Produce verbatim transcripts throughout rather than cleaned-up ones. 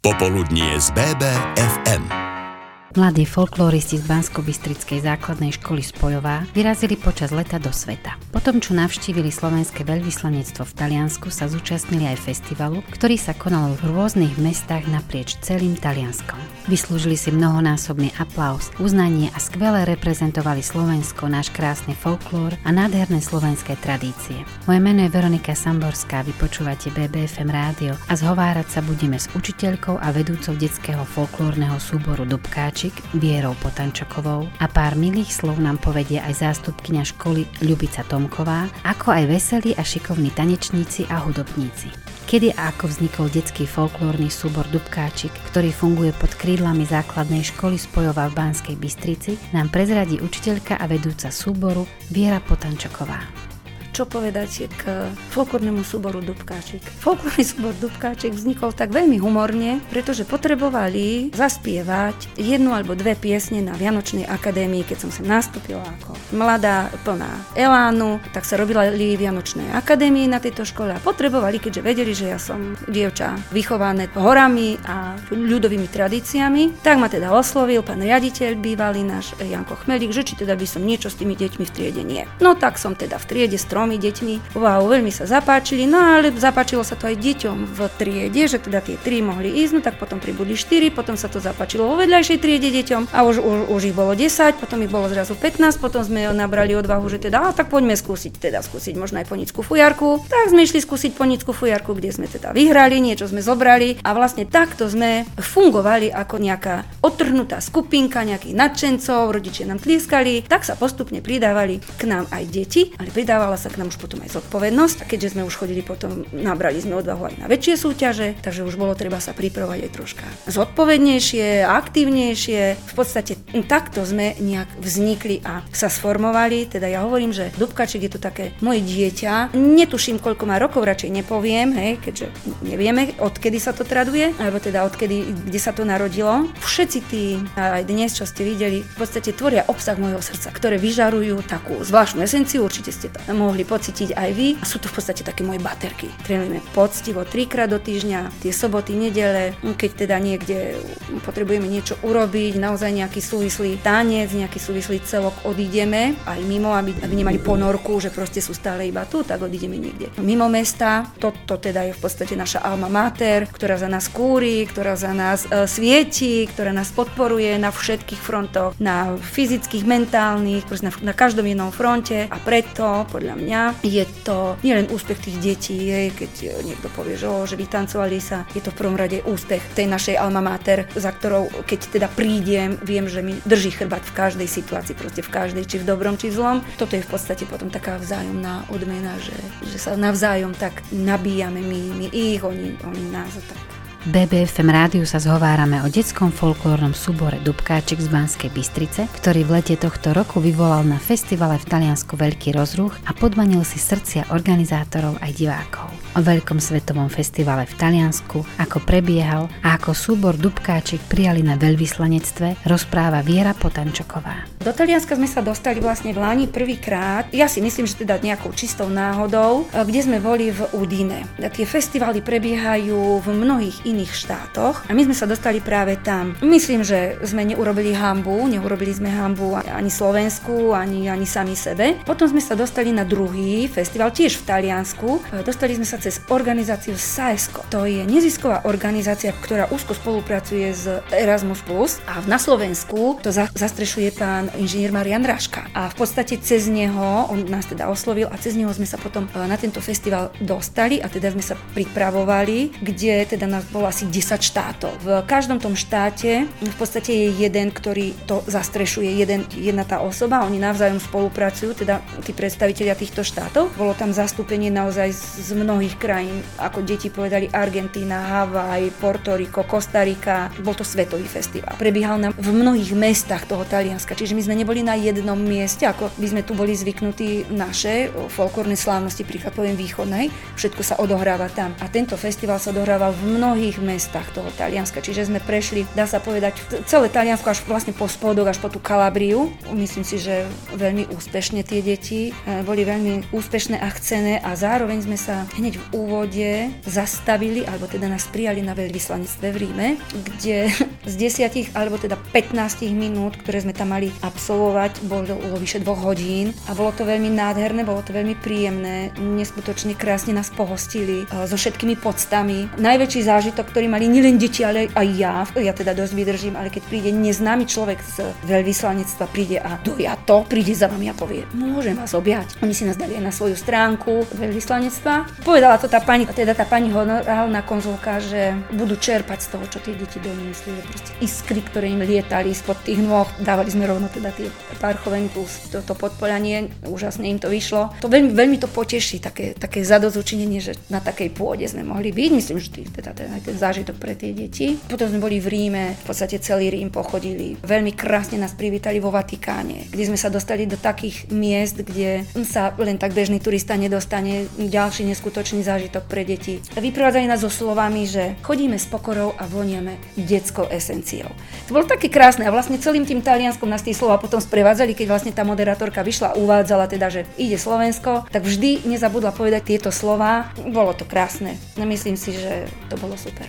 Popoludnie z bé bé ef em. Mladí folkloristi z Banskobystrickej základnej školy Spojová vyrazili počas leta do sveta. Potom, čo navštívili slovenské veľvyslanectvo v Taliansku, sa zúčastnili aj festivalu, ktorý sa konal v rôznych mestách naprieč celým Talianskom. Vyslúžili si mnohonásobný aplauz, uznanie a skvele reprezentovali Slovensko, náš krásny folklór a nádherné slovenské tradície. Moje meno je Veronika Samborská, vy počúvate bé bé ef em rádio a zhovárať sa budeme s učiteľkou a vedúcou detského folklórneho súboru Dubkáčik Vierou Potančokovou a pár milých slov nám povedie aj zástupkyňa školy Ľubica Tomková, ako aj veselí a šikovní tanečníci a hudobníci. Kedy a ako vznikol detský folklórny súbor Dubkáčik, ktorý funguje pod krídlami základnej školy Spojová v Banskej Bystrici, nám prezradí učiteľka a vedúca súboru Viera Potančoková. Čo povedať k folklórnemu súboru Dubkáčik? Folklórny súbor Dubkáčik vznikol tak veľmi humorne, pretože potrebovali zaspievať jednu alebo dve piesne na Vianočnej akadémii, keď som sem nastúpila ako mladá, plná elánu, tak sa robili Vianočnej akadémii na tejto škole a potrebovali, keďže vedeli, že ja som dievča vychované horami a ľudovými tradíciami, tak ma teda oslovil pán riaditeľ, bývalý náš Janko Chmelík, že či teda by som niečo s tými deťmi v triede nie. No tak som teda v triede s tromi deťmi. Wow, veľmi sa zapáčili, no ale zapáčilo sa to aj deťom v triede, že teda tie tri mohli ísť, no tak potom pribudli štyri, potom sa to zapáčilo vo vedľajšej triede deťom a už, už, už ich bolo desať, potom ich bolo zrazu pätnásť, potom sme nabrali odvahu, že teda, a tak poďme skúsiť, teda skúsiť možno aj ponickú fujarku. Tak sme išli skúsiť ponickú fujarku, kde sme teda vyhrali, niečo sme zobrali a vlastne takto sme fungovali ako nejaká odtrhnutá skupinka nejakých nadšencov, rodičia nám tlieskali, tak sa postupne pridávali k nám aj deti, ale pridávala sa k nám už potom aj zodpovednosť. A keďže sme už chodili potom, nabrali sme odvahu aj na väčšie súťaže, takže už bolo treba sa pripravovať aj troška zodpovednejšie, aktívnejšie. V podstate takto sme nejak vznikli a sa sformovali. Teda ja hovorím, že Dubkáčik je to také moje dieťa. Netuším, koľko má rokov, radšej nepoviem, hej, keďže nevieme, odkedy sa to traduje, alebo teda odkedy, kde sa to narodilo. Všetci tí, aj dnes, čo ste videli, v podstate tvoria obsah môjho srdca, ktoré vyžarujú takú zvláštnu esenciu, určite ste to mohli pocítiť aj vy. A sú to v podstate také moje baterky. Trénujeme poctivo trikrát do týždňa, tie soboty, nedele, keď teda niekde potrebujeme niečo urobiť, naozaj nejaký súvislý tanec, nejaký súvislý celok, odídeme aj mimo, aby, aby nemali ponorku, že proste sú stále iba tu, tak odídeme niekde mimo mesta. Toto teda je v podstate naša alma mater, ktorá za nás kúri, ktorá za nás e, svieti, ktorá nás podporuje na všetkých frontoch, na fyzických, mentálnych, proste na, na každom jednom fronte a preto podľa mňa je to nielen úspech tých detí, je, keď niekto povie, že, oh, že vytancovali sa, je to v prvom rade úspech tej našej alma mater, za ktorou, keď teda prídem, viem, že mi drží chrbát v každej situácii, proste v každej, či v dobrom, či v zlom. Toto je v podstate potom taká vzájomná odmena, že, že sa navzájom tak nabíjame my, my ich, oni, oni nás a tak. bé bé ef em rádiu sa zhovárame o detskom folklórnom súbore Dubkáčik z Banskej Bystrice, ktorý v lete tohto roku vyvolal na festivale v Taliansku veľký rozruch a podmanil si srdcia organizátorov aj divákov. O veľkom svetovom festivale v Taliansku, ako prebiehal a ako súbor Dubkáčik prijali na veľvyslanectve, rozpráva Viera Potančoková. Do Talianska sme sa dostali vlastne v Lani prvýkrát, ja si myslím, že teda nejakou čistou náhodou, kde sme boli v Udine. Tie festivaly prebiehajú v mnohých iných štátoch a my sme sa dostali práve tam. Myslím, že sme neurobili hanbu, neurobili sme hanbu ani Slovensku, ani, ani sami sebe. Potom sme sa dostali na druhý festival, tiež v Taliansku. Dostali sme sa cez organizáciu SAESCO. To je nezisková organizácia, ktorá úzko spolupracuje s Erasmus plus, a na Slovensku to za, zastrešuje pán inžinier Marian Raška. A v podstate cez neho, on nás teda oslovil a cez neho sme sa potom na tento festival dostali a teda sme sa pripravovali, kde teda nás bolo asi desať štátov. V každom tom štáte v podstate je jeden, ktorý to zastrešuje, jeden, jedna tá osoba, oni navzájom spolupracujú, teda tí predstavitelia týchto štátov. Bolo tam zastúpenie naozaj z mnohých krajín, ako deti povedali, Argentína, Havaj, Porto Rico, Kostarika. Bol to svetový festival. Prebiehal nám v mnohých mestách toho Talianska, čiže my my sme neboli na jednom mieste, ako by sme tu boli zvyknutí naše folklórne slávnosti, príklad poviem východnej, všetko sa odohráva tam. A tento festival sa odohrával v mnohých mestách toho Talianska, čiže sme prešli, dá sa povedať, celé Taliansko až vlastne po spodok, až po tú Kalabriu. Myslím si, že veľmi úspešne tie deti, boli veľmi úspešné a chcené a zároveň sme sa hneď v úvode zastavili, alebo teda nás prijali na veľvyslanectve v Ríme, kde z desiatich, alebo teda pätnásť minút, ktoré sme tam mali absolvovať, bolo vyše dvoch hodín a bolo to veľmi nádherné, bolo to veľmi príjemné, neskutočne krásne nás pohostili so všetkými poctami. Najväčší zážitok, ktorý mali nielen deti, ale aj ja, ja teda dosť vydržím, ale keď príde neznámy človek z veľvyslanectva, príde a dojato, príde za vami a povie, môžem vás objať. Oni si nás dali aj na svoju stránku veľvyslanectva. Povedala to tá pani, teda tá pani honorálna konzulka, že budú čerpať z toho, čo tie deti doniesli, že proste iskry, ktoré im lietali spod tých nôh, dávali sme rovno teda tie parchoveny plus toto podpoľanie, úžasne im to vyšlo. To veľmi, veľmi to poteší, také, také zadozučinenie, že na takej pôde sme mohli byť, myslím, že teda ten, aj ten zážitok pre tie deti. Potom sme boli v Ríme, v podstate celý Rím pochodili. Veľmi krásne nás privítali vo Vatikáne, kde sme sa dostali do takých miest, kde sa len tak bežný turista nedostane, ďalší neskutočný zážitok pre deti. Vyprevádzali nás so slovami, že chodíme s pokorou a voniame detskou esenciou. To bolo také krásne a vlastne celým tým Talianskom nás tie slova potom sprevádzali, keď vlastne tá moderátorka vyšla a uvádzala teda, že ide Slovensko, tak vždy nezabudla povedať tieto slova. Bolo to krásne. Myslím si, že to bolo super.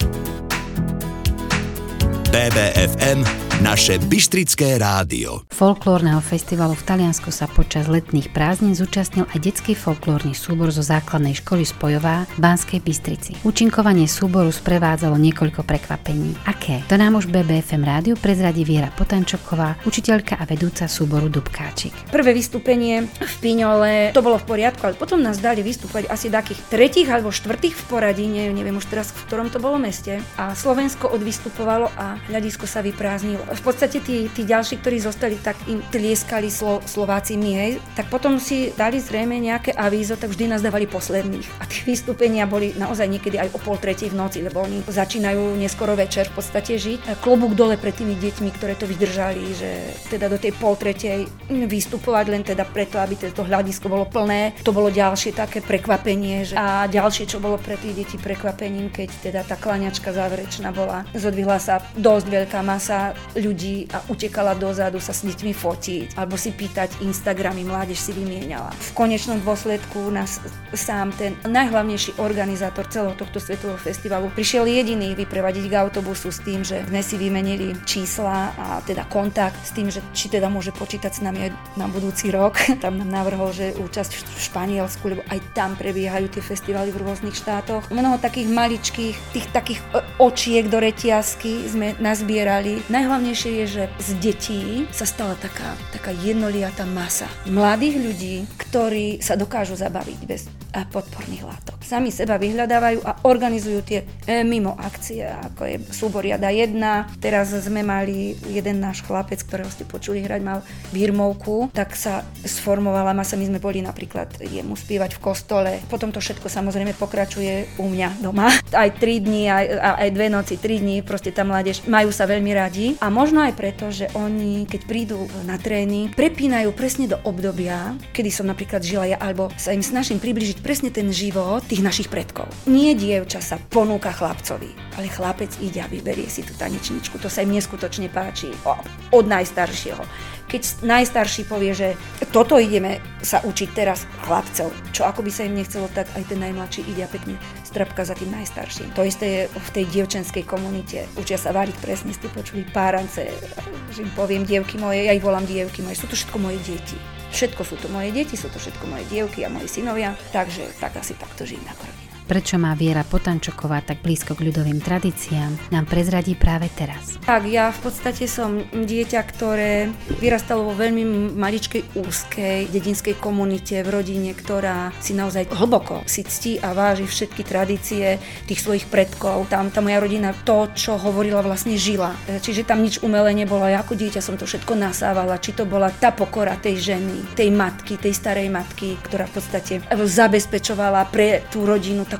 bé bé ef em, naše Bystrické rádio. Folklórneho festivalu v Taliansku sa počas letných prázdnin zúčastnil aj detský folklórny súbor zo základnej školy Spojová v Banskej Bystrici. Účinkovanie súboru sprevádzalo niekoľko prekvapení. Aké? To nám už bé bé ef em rádiu prezradí Viera Potančoková, učiteľka a vedúca súboru Dubkáčik. Prvé vystúpenie v Piňole, to bolo v poriadku, ale potom nás dali vystúpať asi takých tretích alebo štvrtých v poradí, neviem už teraz, v ktorom to bolo meste. A Slovensko odvystupovalo a hľadisko sa vyprázdnilo. V podstate tí, tí ďalší, ktorí zostali, tak im tlieskali Slo, Slováci my, hej. Tak potom si dali zrejme nejaké avízo, tak vždy nás dávali posledných. A tie vystúpenia boli naozaj niekedy aj o pol tretej v noci, lebo oni začínajú neskoro večer v podstate žiť. Klobúk dole pred tými deťmi, ktoré to vydržali, že teda do tej pol tretej vystupovať len teda preto, aby to hľadisko bolo plné. To bolo ďalšie také prekvapenie. Že... A ďalšie, čo bolo pre tie deti prekvapením, keď teda tá klaňačka záverečná bola, zodvihla sa dosť veľká masa ľudí a utekala dozadu sa s deťmi fotiť alebo si pýtať Instagramy, mládež si vymieniala. V konečnom dôsledku nás sám ten najhlavnejší organizátor celého tohto svetového festivalu prišiel jediný vyprevadiť k autobusu s tým, že sme si vymenili čísla a teda kontakt s tým, že či teda môže počítať s nami aj na budúci rok. Tam nám navrhol, že účasť v Španielsku, lebo aj tam prebiehajú tie festivaly v rôznych štátoch. Mnoho takých maličkých, tých takých očiek do reťazky sme nazbierali. Najhlavnejšie je, že z detí sa stala taká, taká jednoliatá masa mladých ľudí, ktorí sa dokážu zabaviť bez podporných látok. Sami seba vyhľadávajú a organizujú tie e, mimo akcie, ako je súbor Jada jedna. Teraz sme mali jeden náš chlapec, ktorého ste počuli hrať, mal birmovku, tak sa sformovala masa. My sme boli napríklad jemu spievať v kostole. Potom to všetko samozrejme pokračuje u mňa doma. Aj tri dni, aj, aj dve noci, tri dni, proste tá mládež majú sa veľmi radi. A možno aj preto, že oni, keď prídu na tréning, prepínajú presne do obdobia, kedy som napríklad žila ja, alebo sa im snažím približiť presne ten život tých našich predkov. Nie dievča sa ponúka chlapcovi, ale chlapec ide a vyberie si tú tanečničku. To sa im neskutočne páči. O, od najstaršieho. Keď najstarší povie, že toto ideme sa učiť teraz chlapcov, čo ako by sa im nechcelo, tak aj ten najmladší ide a pekne strapka za tým najstarším. To isté je v tej dievčenskej komunite. Učia sa váriť, presne ste počuli párance, že im poviem dievky moje, ja ich volám dievky moje, sú to všetko moje deti. Všetko sú to moje deti, sú to všetko moje dievky a moji synovia, takže tak asi takto žijem ako rodina. Prečo má Viera Potančoková tak blízko k ľudovým tradíciám, nám prezradí práve teraz. Tak, ja v podstate som dieťa, ktoré vyrastalo vo veľmi maličkej, úzkej dedinskej komunite, v rodine, ktorá si naozaj hlboko si ctí a váži všetky tradície tých svojich predkov. Tam tá moja rodina to, čo hovorila, vlastne žila. Čiže tam nič umelé nebolo. Ja ako dieťa som to všetko nasávala. Či to bola tá pokora tej ženy, tej matky, tej starej matky, ktorá v podstate zabezpečovala pre tú rodinu tak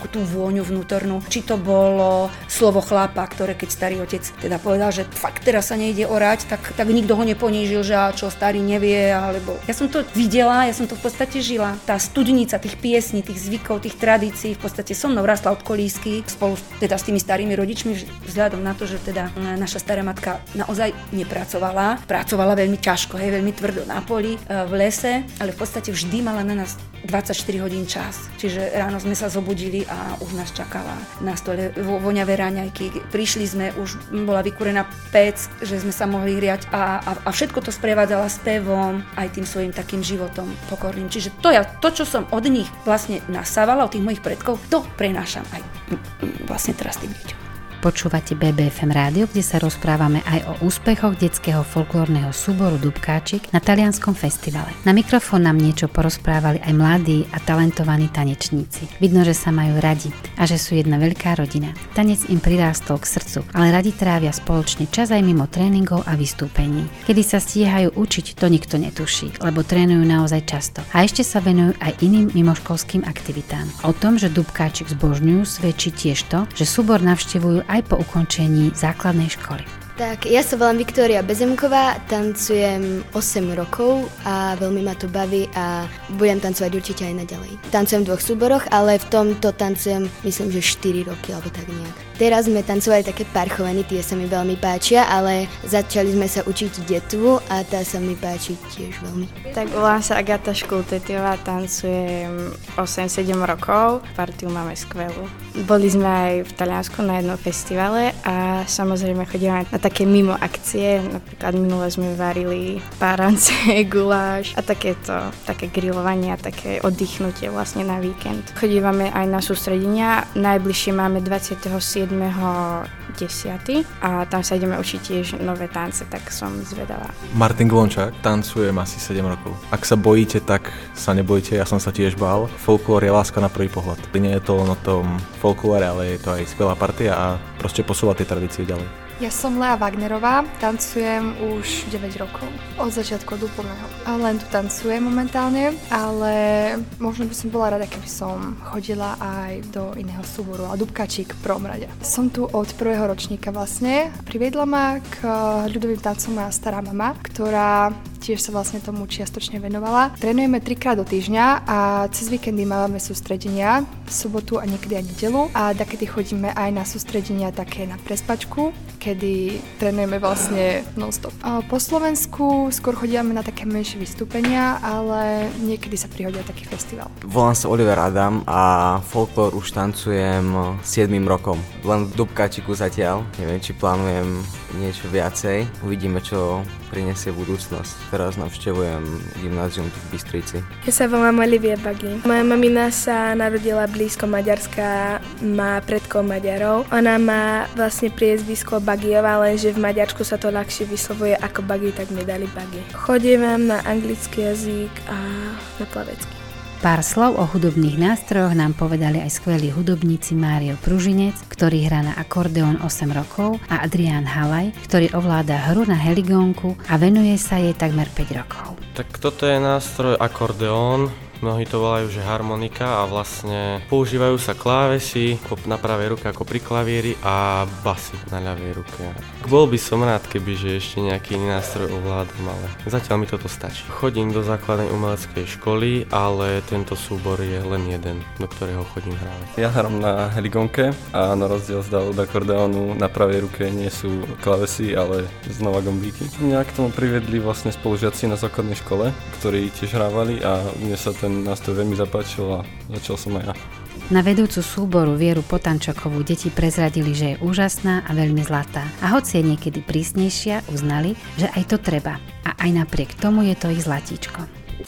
takú tú vôňu vnútornú. Či to bolo slovo chlapa, ktoré keď starý otec teda povedal, že fakt teraz sa nejde orať, tak, tak nikto ho neponížil, že čo starý nevie, alebo ja som to videla, ja som to v podstate žila. Tá studnica tých piesní, tých zvykov, tých tradícií, v podstate so mnou rastla od kolísky spolu teda s tými starými rodičmi, vzhľadom na to, že teda naša stará matka naozaj nepracovala, pracovala veľmi ťažko, hej, veľmi tvrdo na poli, v lese, ale v podstate vždy mala na nás dvadsaťštyri hodín čas. Čiže ráno sme sa zobudili a už nás čakala na stole voňavé raňajky. Prišli sme, už bola vykúrená pec, že sme sa mohli hriať a, a, a všetko to sprevádzala spevom, aj tým svojim takým životom pokorným. Čiže to, ja, to, čo som od nich vlastne nasávala, od tých mojich predkov, to prenášam aj vlastne teraz tým deťom. Počúvate bé bé ef em rádio, kde sa rozprávame aj o úspechoch detského folklórneho súboru Dubkáčik na talianskom festivale. Na mikrofón nám niečo porozprávali aj mladí a talentovaní tanečníci. Vidno, že sa majú radi a že sú jedna veľká rodina. Tanec im prirástol k srdcu, ale radi trávia spoločne čas aj mimo tréningov a vystúpení. Kedy sa stíhajú učiť, to nikto netuší, lebo trénujú naozaj často. A ešte sa venujú aj iným mimoškolským aktivitám. O tom, že Dubkáčik zbožňujú, svedčí tiež to, že súbor navštevujú aj po ukončení základnej školy. Tak, ja sa volám Viktória Bezemková, tancujem osem rokov a veľmi ma to baví a budem tancovať určite aj naďalej. Tancujem v dvoch súboroch, ale v tomto tancujem myslím, že štyri roky alebo tak nejak. Teraz sme tancovali také parchovany, tie sa mi veľmi páčia, ale začali sme sa učiť detvu a tá sa mi páči tiež veľmi. Tak volám sa Agata Škultetiová, tancujem osem sedem rokov, partiu máme skvelú. Boli sme aj v Taliansku na jednom festivale a samozrejme chodíme na také mimo akcie, napríklad minule sme varili párance, guláš a takéto, také grilovanie a také oddychnutie vlastne na víkend. Chodívame aj na sústredenia, najbližšie máme dvadsiateho siedmeho desiateho a tam sa ideme učiť tiež nové tance, tak som zvedavá. Martin Glončák, tancujem asi sedem rokov. Ak sa bojíte, tak sa nebojte, ja som sa tiež bál. Folklór je láska na prvý pohľad. Nie je to len o tom folklóre, ale je to aj skvelá partia a proste posúvať tie tradície ďalej. Ja som Lea Wagnerová, tancujem už deväť rokov, od začiatku od úplného. Len tu tancujem momentálne, ale možno by som bola rada, keby som chodila aj do iného súboru, a Dubkáčik v prvom rade. Som tu od prvého ročníka vlastne. Priviedla ma k ľudovým tancom moja stará mama, ktorá tiež sa vlastne tomu čiastočne venovala. Trénujeme trikrát do týždňa a cez víkendy máme sústredenia, sobotu a niekedy aj nedeľu. A takedy chodíme aj na sústredenia také na prespačku, kedy trénujeme vlastne non-stop. A po Slovensku skôr chodíme na také menšie vystúpenia, ale niekedy sa prihodia taký festival. Volám sa Oliver Adam a folklór už tancujem siedmym rokom. Len v Dubkáčiku zatiaľ. Neviem, či plánujem niečo viacej. Uvidíme, čo prinesie budúcnosť. Teraz navštevujem gymnázium v Bystrici. Ja sa volám Olivia Bagi. Moja mamina sa narodila blízko Maďarska, má predkov Maďarov. Ona má vlastne priezvisko Bagiová, lenže v Maďarsku sa to ľahšie vyslovuje ako Bagi, tak mi dali Bagi. Chodím na anglický jazyk a na plavecký. Pár slov o hudobných nástrojoch nám povedali aj skvelí hudobníci Mário Pružinec, ktorý hrá na akordeón osem rokov, a Adrián Halaj, ktorý ovláda hru na heligónku a venuje sa jej takmer päť rokov. Tak toto je nástroj akordeón. Mnohí to volajú, že harmonika, a vlastne používajú sa klávesy na pravej ruke ako pri klavíri a basy na ľavej ruke. Bol by som rád, keby že ešte nejaký iný nástroj ovládam, ale zatiaľ mi toto stačí. Chodím do základnej umeleckej školy, ale tento súbor je len jeden, do ktorého chodím hrávať. Ja hrám na heligónke a na rozdiel od akordeónu na pravej ruke nie sú klávesy, ale znova gombíky. Mňa k tomu priviedli vlastne spolužiaci na základnej škole, ktorí tiež hrávali, a mne sa ten nástroj veľmi zapáčil a začal som aj ja. Na vedúcu súboru Vieru Potančokovú deti prezradili, že je úžasná a veľmi zlatá. A hoci je niekedy prísnejšia, uznali, že aj to treba. A aj napriek tomu je to ich zlatíčko.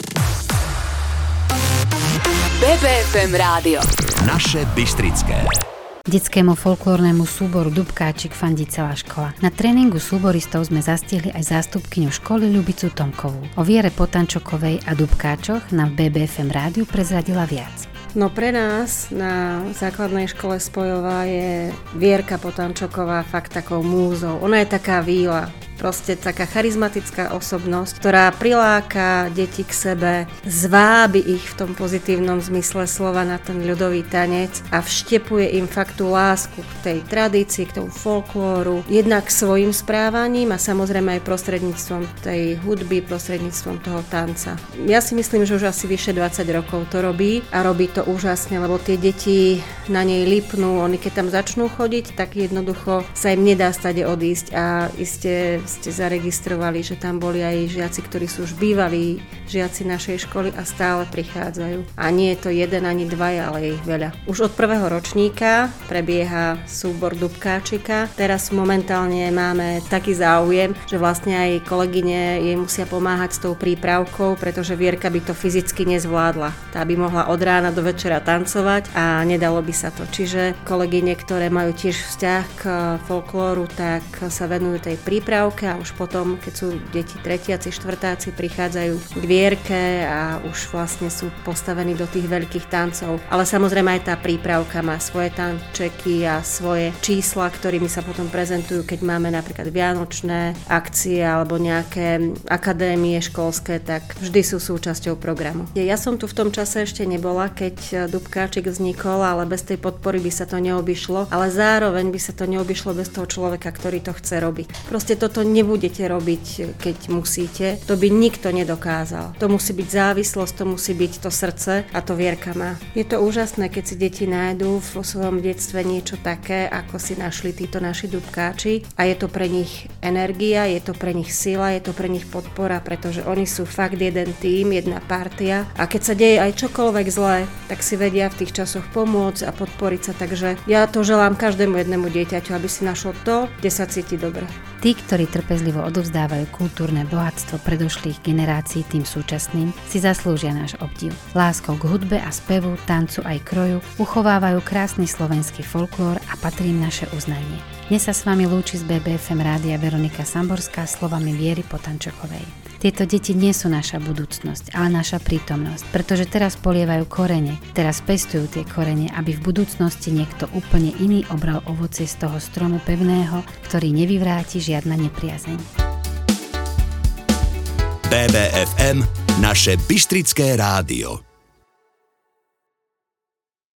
bé bé ef em rádio. Naše Bystrické. Detskému folklórnemu súboru Dubkáčik fandí celá škola. Na tréningu súboristov sme zastihli aj zástupkyňu školy Ľubicu Tomkovú. O Viere Potančokovej a Dubkáčoch nám v bé bé ef em rádiu prezradila viac. No pre nás na základnej škole Spojová je Vierka Potančoková fakt takou múzou. Ona je taká víla. Proste taká charizmatická osobnosť, ktorá priláka deti k sebe, zvábi ich v tom pozitívnom zmysle slova na ten ľudový tanec a vštepuje im fakt tú lásku k tej tradícii, k tomu folklóru, jednak svojim správaním a samozrejme aj prostredníctvom tej hudby, prostredníctvom toho tanca. Ja si myslím, že už asi vyše dvadsať rokov to robí a robí to úžasne, lebo tie deti na nej lipnú, oni keď tam začnú chodiť, tak jednoducho sa im nedá stade odísť a iste ste zaregistrovali, že tam boli aj žiaci, ktorí sú už bývalí žiaci našej školy a stále prichádzajú. A nie je to jeden ani dvaja, ale je ich veľa. Už od prvého ročníka prebieha súbor Dubkáčika. Teraz momentálne máme taký záujem, že vlastne aj kolegyne jej musia pomáhať s tou prípravkou, pretože Vierka by to fyzicky nezvládla. Tá by mohla od rána do večera tancovať a nedalo by sa to. Čiže kolegyne, ktoré majú tiež vzťah k folklóru, tak sa venujú tej prípravke a už potom, keď sú deti tretiaci, štvrtáci, prichádzajú k Vierke a už vlastne sú postavení do tých veľkých tancov. Ale samozrejme aj tá prípravka má svoje tančeky a svoje čísla, ktorými sa potom prezentujú, keď máme napríklad vianočné akcie alebo nejaké akadémie školské, tak vždy sú súčasťou programu. Ja som tu v tom čase ešte nebola, keď Dubkáčik vznikol, ale bez tej podpory by sa to neobyšlo, ale zároveň by sa to neobyšlo bez toho človeka, ktorý to chce robiť. Proste toto nebudete robiť, keď musíte. To by nikto nedokázal. To musí byť závislosť, to musí byť to srdce a to Vierka má. Je to úžasné, keď si deti nájdú vo svojom detstve niečo také, ako si našli títo naši Dubkáči a je to pre nich energia, je to pre nich sila, je to pre nich podpora, pretože oni sú fakt jeden tím, jedna partia a keď sa deje aj čokoľvek zlé, tak si vedia v tých časoch pomôcť a podporiť sa, takže ja to želám každému jednému dieťaťu, aby si našlo to, kde sa cíti dobre. Tí, ktorí trpezlivo odovzdávajú kultúrne bohatstvo predošlých generácií tým súčasným, si zaslúžia náš obdiv. Láskou k hudbe a spevu, tancu aj kroju uchovávajú krásny slovenský folklór a patrí im naše uznanie. Dnes sa s vami lúči z bé bé ef em rádia Veronika Samborská slovami Viery Potančokovej. Tieto deti nie sú naša budúcnosť, ale naša prítomnosť, pretože teraz polievajú korene, teraz pestujú tie korene, aby v budúcnosti niekto úplne iný obral ovocie z toho stromu pevného, ktorý nevyvráti žiadna nepriazeň. bé bé ef em, naše Bystrické rádio.